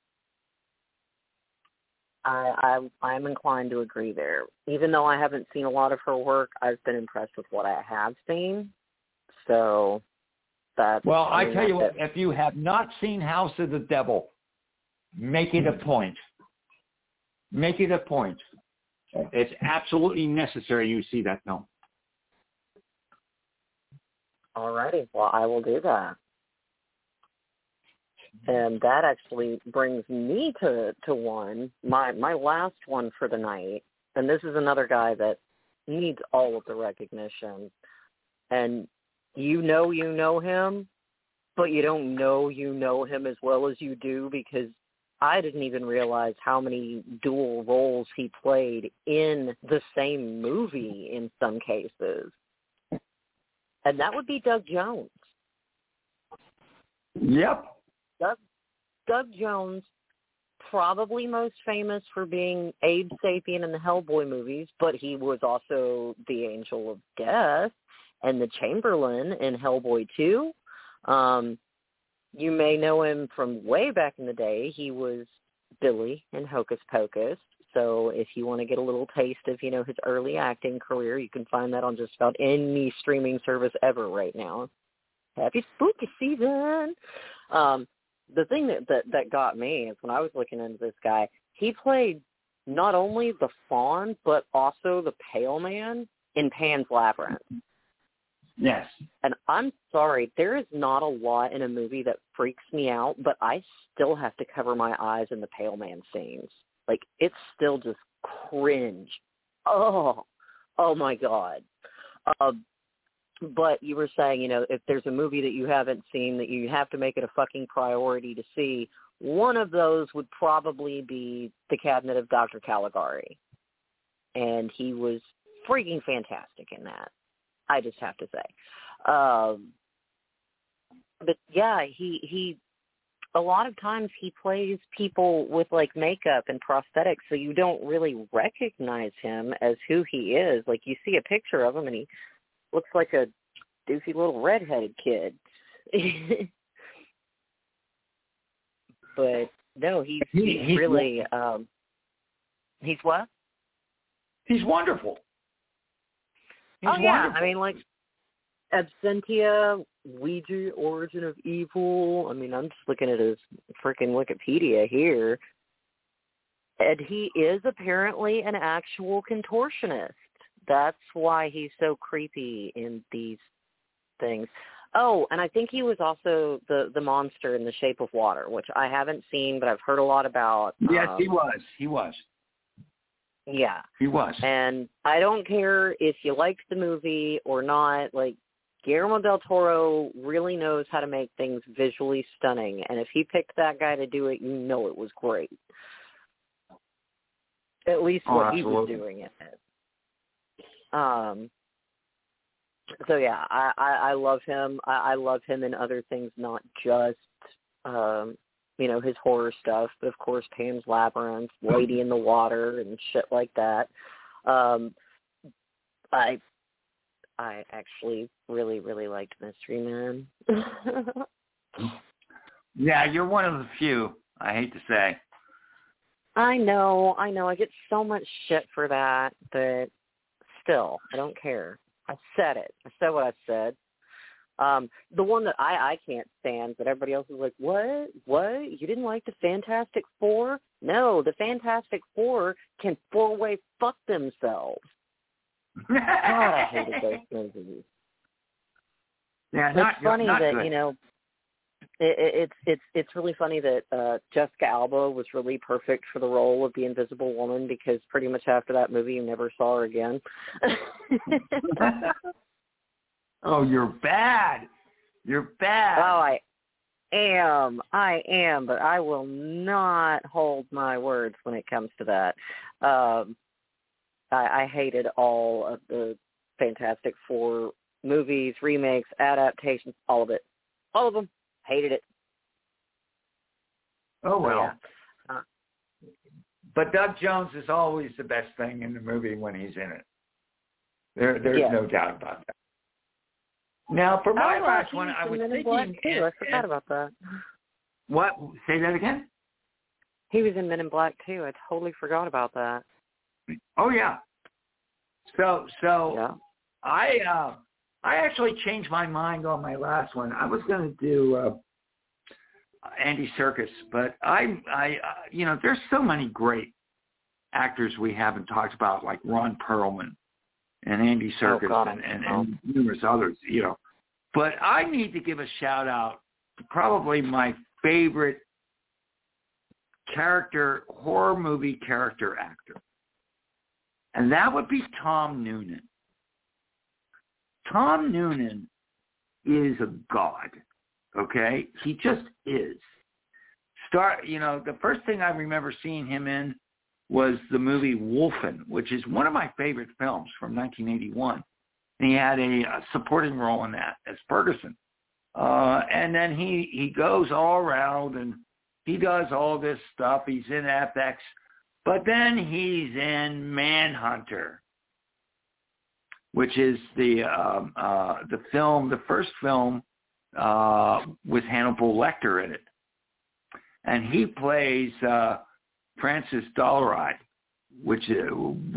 Speaker 3: I'm inclined to agree there. Even though I haven't seen a lot of her work, I've been impressed with what I have seen. So that's...
Speaker 2: Well, I tell you what, if you have not seen House of the Devil, make it a point. Make it a point. It's absolutely necessary you see that film.
Speaker 3: All righty. Well, I will do that. And that actually brings me to one, my last one for the night. And this is another guy that needs all of the recognition. And you know him, but you don't know him as well as you do, because I didn't even realize how many dual roles he played in the same movie in some cases. And that would be Doug Jones.
Speaker 2: Yep.
Speaker 3: Doug Jones, probably most famous for being Abe Sapien in the Hellboy movies, but he was also the Angel of Death and the Chamberlain in Hellboy 2. You may know him from way back in the day. He was Billy in Hocus Pocus. So if you want to get a little taste of, his early acting career, you can find that on just about any streaming service ever right now. Happy spooky season. The thing that got me is when I was looking into this guy, he played not only the Faun, but also the Pale Man in Pan's Labyrinth.
Speaker 2: Yes.
Speaker 3: And I'm sorry, there is not a lot in a movie that freaks me out, but I still have to cover my eyes in the Pale Man scenes. Like, it's still just cringe. Oh my God. But you were saying, if there's a movie that you haven't seen that you have to make it a fucking priority to see, one of those would probably be The Cabinet of Dr. Caligari. And he was freaking fantastic in that, I just have to say. But yeah, he a lot of times he plays people with like makeup and prosthetics, so you don't really recognize him as who he is. Like, you see a picture of him and he looks like a doofy little redheaded kid. But no, he's really he's what?
Speaker 2: He's wonderful.
Speaker 3: He's wonderful. I mean, like Absentia, Ouija, Origin of Evil. I mean, I'm just looking at his freaking Wikipedia here. And he is apparently an actual contortionist. That's why he's so creepy in these things. Oh, and I think he was also the monster in The Shape of Water, which I haven't seen, but I've heard a lot about.
Speaker 2: Yes, he was. He was.
Speaker 3: Yeah.
Speaker 2: He was.
Speaker 3: And I don't care if you liked the movie or not. Like, Guillermo del Toro really knows how to make things visually stunning, and if he picked that guy to do it, you know it was great. At least what he was doing in it. So yeah, I love him. I love him in other things, not just his horror stuff, but of course Pan's Labyrinth, Lady in the Water, and shit like that. I actually really, really liked Mystery Men.
Speaker 2: Yeah, you're one of the few, I hate to say.
Speaker 3: I know. I get so much shit for that, but still, I don't care. I said it. I said what I said. The one that I can't stand, but everybody else is like, what? You didn't like the Fantastic Four? No, the Fantastic Four can four-way fuck themselves. God, I hated those movies.
Speaker 2: Yeah,
Speaker 3: it's funny
Speaker 2: not
Speaker 3: that
Speaker 2: good.
Speaker 3: It's really funny that Jessica Alba was really perfect for the role of the Invisible Woman, because pretty much after that movie you never saw her again.
Speaker 2: Oh, you're bad. You're bad.
Speaker 3: Oh, I am, but I will not hold my words when it comes to that. I hated all of the Fantastic Four movies, remakes, adaptations, all of it. All of them. Hated it.
Speaker 2: Oh, well.
Speaker 3: Yeah.
Speaker 2: But Doug Jones is always the best thing in the movie when he's in it. There's no doubt about that. Now, for my last one, I was thinking...
Speaker 3: I forgot about that.
Speaker 2: What? Say that again?
Speaker 3: He was in Men in Black, too. I totally forgot about that.
Speaker 2: Oh, yeah. So
Speaker 3: yeah.
Speaker 2: I actually changed my mind on my last one. I was going to do Andy Serkis, but there's so many great actors we haven't talked about, like Ron Perlman and Andy Serkis and numerous others, But I need to give a shout out to probably my favorite horror movie character actor. And that would be Tom Noonan. Tom Noonan is a god, okay? He just is. The first thing I remember seeing him in was the movie Wolfen, which is one of my favorite films from 1981. And he had a supporting role in that as Ferguson. And then he goes all around and he does all this stuff. He's in FX. But then he's in Manhunter, which is the first film with Hannibal Lecter in it. And he plays Francis Dollaride, which is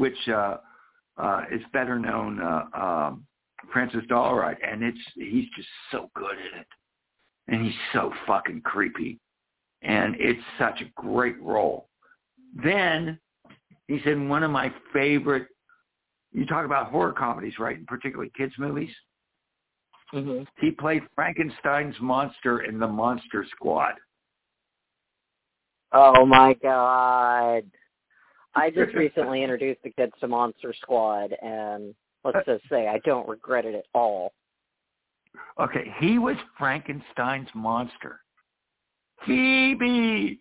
Speaker 2: better known Francis Dollaride, and he's just so good at it, and he's so fucking creepy, and it's such a great role. Then he's in one of my favorite. You talk about horror comedies, right? And particularly kids movies.
Speaker 3: Mm-hmm.
Speaker 2: He played Frankenstein's monster in The Monster Squad.
Speaker 3: Oh my God. I just recently introduced the kids to Monster Squad, and let's just say I don't regret it at all.
Speaker 2: Okay, he was Frankenstein's monster. Phoebe!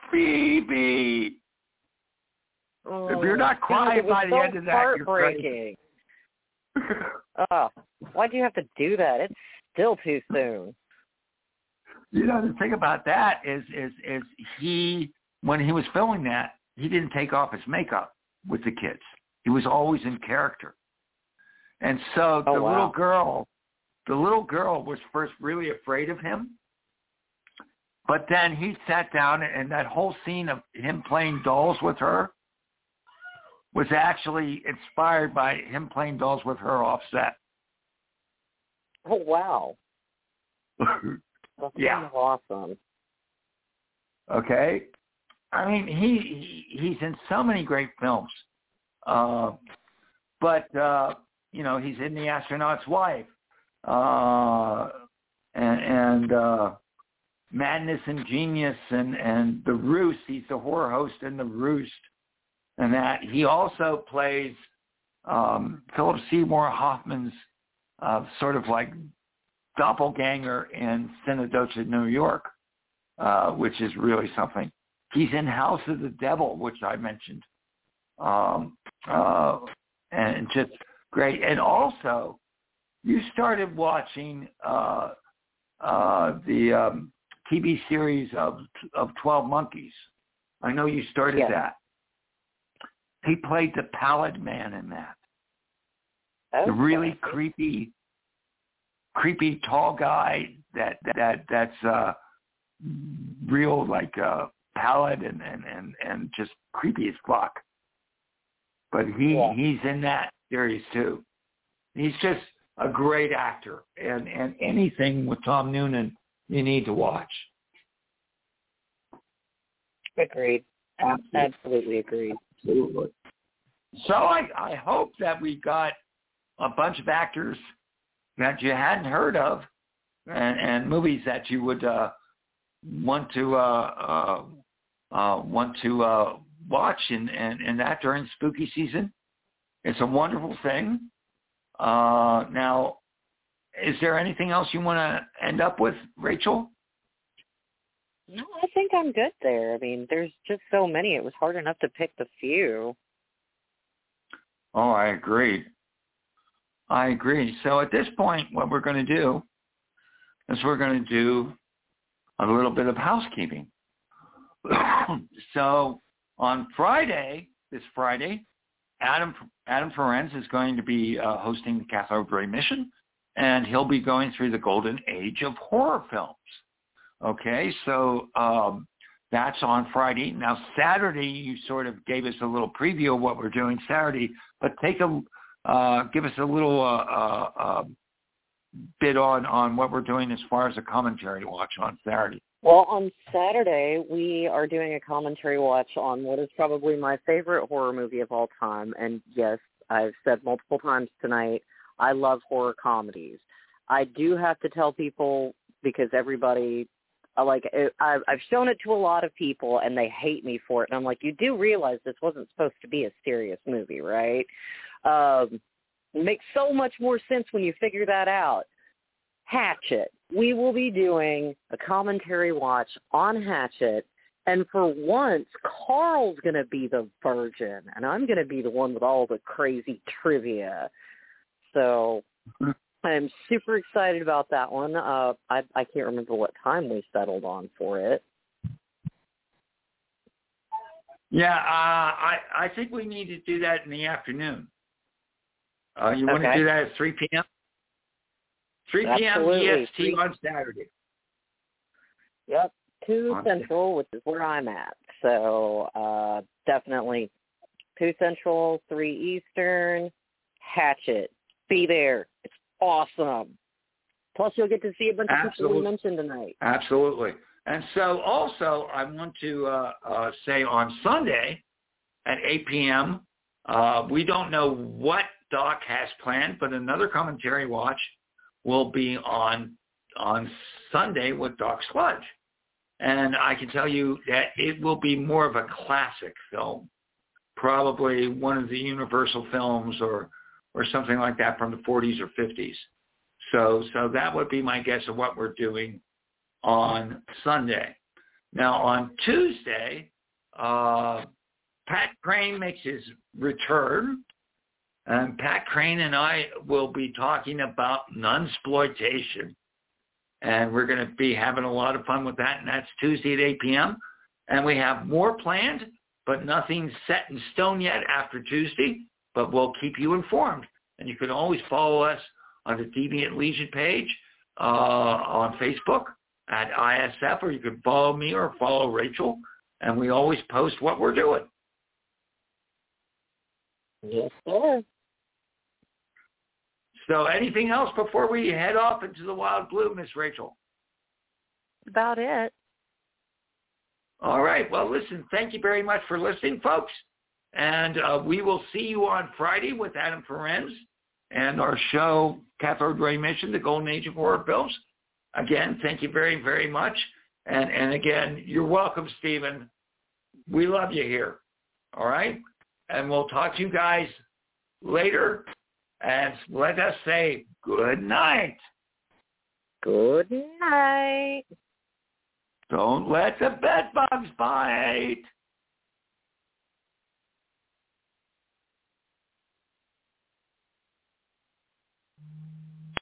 Speaker 3: Oh,
Speaker 2: if you're not crying by the end of that, you're crazy.
Speaker 3: Oh, why'd you have to do that? It's still too soon.
Speaker 2: The thing about that is he, when he was filming that, he didn't take off his makeup with the kids. He was always in character. And so the little girl was first really afraid of him. But then he sat down, and that whole scene of him playing dolls with her was actually inspired by him playing dolls with her off set.
Speaker 3: Oh, wow. That's
Speaker 2: yeah.
Speaker 3: Awesome.
Speaker 2: Okay. I mean, he's in so many great films. But he's in The Astronaut's Wife. And Madness and Genius and The Roost. He's the horror host in The Roost. And that he also plays Philip Seymour Hoffman's sort of like doppelganger in Synecdoche, New York, which is really something. He's in House of the Devil, which I mentioned, and just great. And also, you started watching the TV series of 12 Monkeys. I know you started that. He played the Pallid Man in that.
Speaker 3: Okay.
Speaker 2: The really creepy tall guy that's real like pallid and just creepy as fuck. But he's in that series too. He's just a great actor, and anything with Tom Noonan you need to watch.
Speaker 3: Agreed. Absolutely agreed.
Speaker 2: Absolutely. So I hope that we got a bunch of actors that you hadn't heard of, and movies that you would want to watch and that during spooky season. It's a wonderful thing. Now, is there anything else you want to end up with, Rachel?
Speaker 3: No, I think I'm good there. I mean, there's just so many. It was hard enough to pick the few.
Speaker 2: Oh, I agree. So at this point, what we're going to do is we're going to do a little bit of housekeeping. So on this Friday, Adam Ferenz is going to be hosting the Cathode Ray Mission, and he'll be going through the golden age of horror films. Okay, so that's on Friday. Now, Saturday, you sort of gave us a little preview of what we're doing Saturday, but give us a little bit on what we're doing as far as a commentary watch on Saturday.
Speaker 3: Well, on Saturday, we are doing a commentary watch on what is probably my favorite horror movie of all time. And yes, I've said multiple times tonight, I love horror comedies. I do have to tell people, because everybody, I've shown it to a lot of people, and they hate me for it. And I'm like, you do realize this wasn't supposed to be a serious movie, right? It makes so much more sense when you figure that out. Hatchet. We will be doing a commentary watch on Hatchet, and for once, Carl's going to be the virgin, and I'm going to be the one with all the crazy trivia. So I'm super excited about that one. I can't remember what time we settled on for it.
Speaker 2: Yeah, I think we need to do that in the afternoon. You want to do that at 3 p.m.? 3 p.m. EST on Saturday.
Speaker 3: Yep, 2 Central, which is where I'm at. So definitely 2 Central, 3 Eastern, Hatchet. Be there. It's awesome. Plus, you'll get to see a bunch of people we mentioned tonight.
Speaker 2: Absolutely. And so also, I want to say on Sunday at 8 p.m., we don't know what Doc has planned, but another commentary watch will be on Sunday with Doc Sludge. And I can tell you that it will be more of a classic film, probably one of the Universal films or something like that from the 40s or 50s. So that would be my guess of what we're doing on Sunday. Now, on Tuesday, Pat Crane makes his return. And Pat Crane and I will be talking about nunsploitation. And we're going to be having a lot of fun with that, and that's Tuesday at 8 p.m. And we have more planned, but nothing set in stone yet after Tuesday, but we'll keep you informed. And you can always follow us on the Deviant Legion page on Facebook at ISF, or you can follow me or follow Rachel, and we always post what we're doing.
Speaker 3: Yes, sir.
Speaker 2: So anything else before we head off into the wild blue, Miss Rachel?
Speaker 3: About it.
Speaker 2: All right. Well, listen, thank you very much for listening, folks. And we will see you on Friday with Adam Ferenz and our show, Cathode Ray Mission, the Golden Age of Horror Films. Again, thank you very, very much. And again, you're welcome, Stephen. We love you here. All right? And we'll talk to you guys later. And let us say good night.
Speaker 3: Good night.
Speaker 2: Don't let the bed bugs bite.